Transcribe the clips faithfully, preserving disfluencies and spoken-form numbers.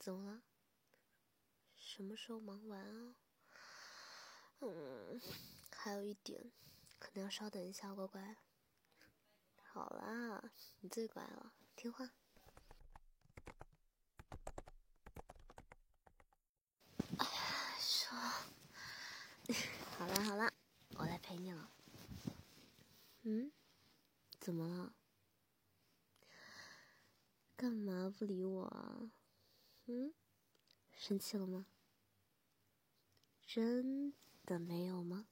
怎么了？什么时候忙完啊？嗯，还有一点，可能要稍等一下，乖乖。好啦，你最乖了，听话。哎呀，说，好啦好啦，我来陪你了。嗯，怎么了？干嘛不理我啊？嗯，生气了吗？真的没有吗？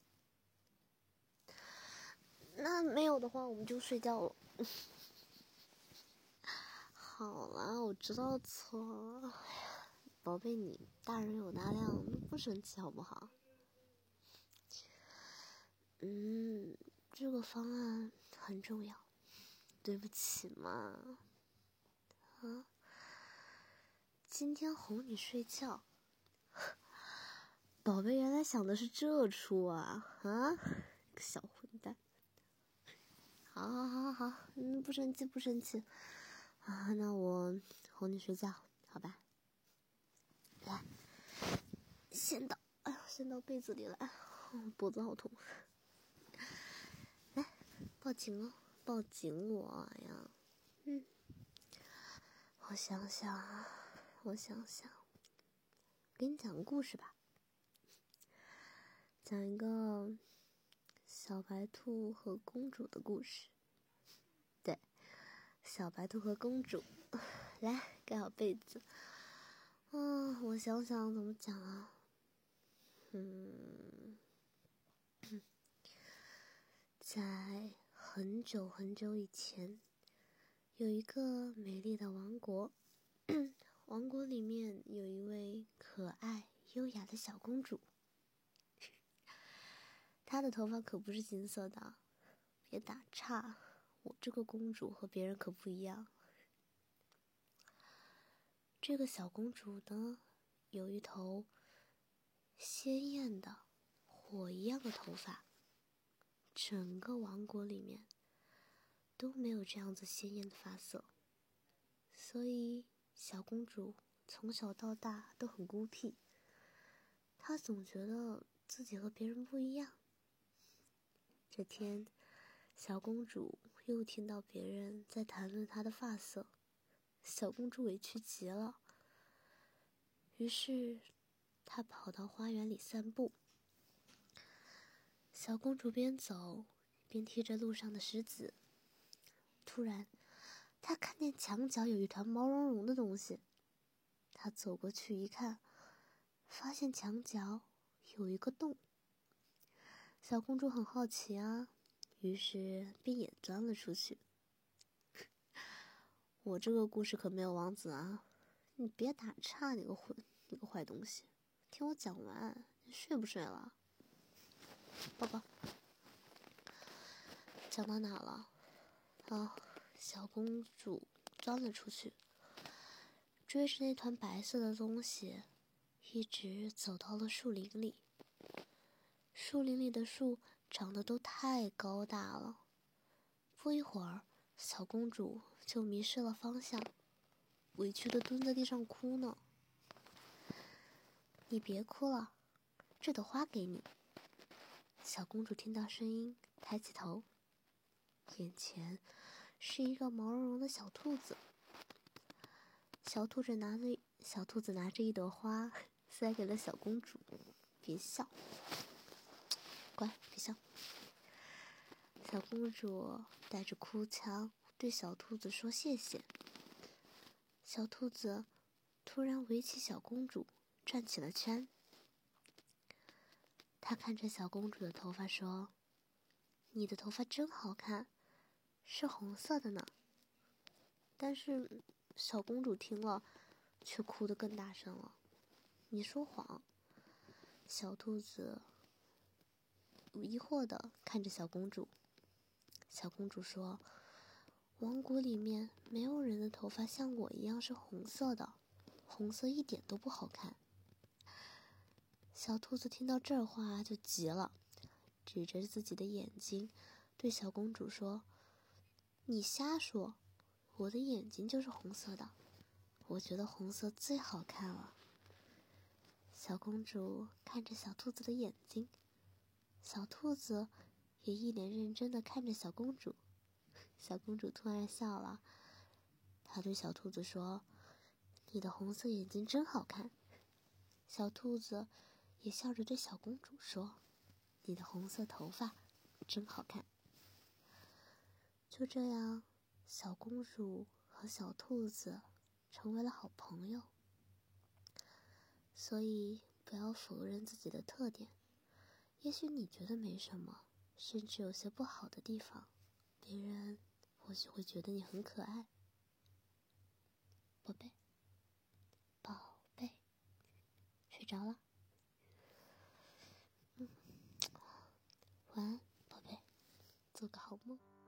那没有的话，我们就睡觉了。好啦，我知道错了。哎呀，宝贝，你大人有大量，不生气好不好？嗯，这个方案很重要。对不起嘛。啊，今天哄你睡觉。宝贝原来想的是这出啊啊，个小混蛋。好好好好好，嗯，不生气不生气啊，那我哄你睡觉，好吧？来，先到，哎呀，先到被子里来，哦、脖子好痛。来，抱紧哦，抱紧我呀。嗯，我想想，我想想，给你讲个故事吧。讲一个小白兔和公主的故事。对，小白兔和公主。来，盖好被子。嗯，我想想怎么讲啊。嗯，在很久很久以前，有一个美丽的王国。王国里面有一位可爱优雅的小公主。她的头发可不是金色的，别打岔，我这个公主和别人可不一样。这个小公主呢，有一头鲜艳的火一样的头发，整个王国里面都没有这样子鲜艳的发色，所以小公主从小到大都很孤僻，她总觉得自己和别人不一样。这天，小公主又听到别人在谈论她的发色，小公主委屈极了。于是，她跑到花园里散步。小公主边走边踢着路上的石子。突然，她看见墙角有一团毛茸茸的东西。她走过去一看，发现墙角有一个洞。小公主很好奇啊，于是便也钻了出去。我这个故事可没有王子啊，你别打岔，你个混，你个坏东西，听我讲完，你睡不睡了？抱抱。讲到哪了？啊，小公主钻了出去，追着那团白色的东西，一直走到了树林里。树林里的树长得都太高大了，不一会儿，小公主就迷失了方向，委屈地蹲在地上哭呢。你别哭了，这朵花给你。小公主听到声音，抬起头，眼前是一个毛茸茸的小兔子。小兔子拿着小兔子拿着一朵花，塞给了小公主。别笑，乖，别笑。小公主带着哭腔对小兔子说谢谢。小兔子突然围起小公主，转起了圈。她看着小公主的头发说：“你的头发真好看，是红色的呢。”但是小公主听了，却哭得更大声了。你说谎。小兔子疑惑地看着小公主。小公主说：“王国里面没有人的头发像我一样是红色的，红色一点都不好看。”小兔子听到这话就急了，指着自己的眼睛对小公主说：“你瞎说，我的眼睛就是红色的。” 我觉得红色最好看了。小公主看着小兔子的眼睛，小兔子也一脸认真地看着小公主。小公主突然笑了，她对小兔子说：“你的红色眼睛真好看。”小兔子也笑着对小公主说：“你的红色头发真好看。”就这样，小公主和小兔子成为了好朋友。所以不要否认自己的特点，也许你觉得没什么，甚至有些不好的地方，别人或许会觉得你很可爱。宝贝，宝贝，睡着了？嗯，晚安，宝贝，做个好梦。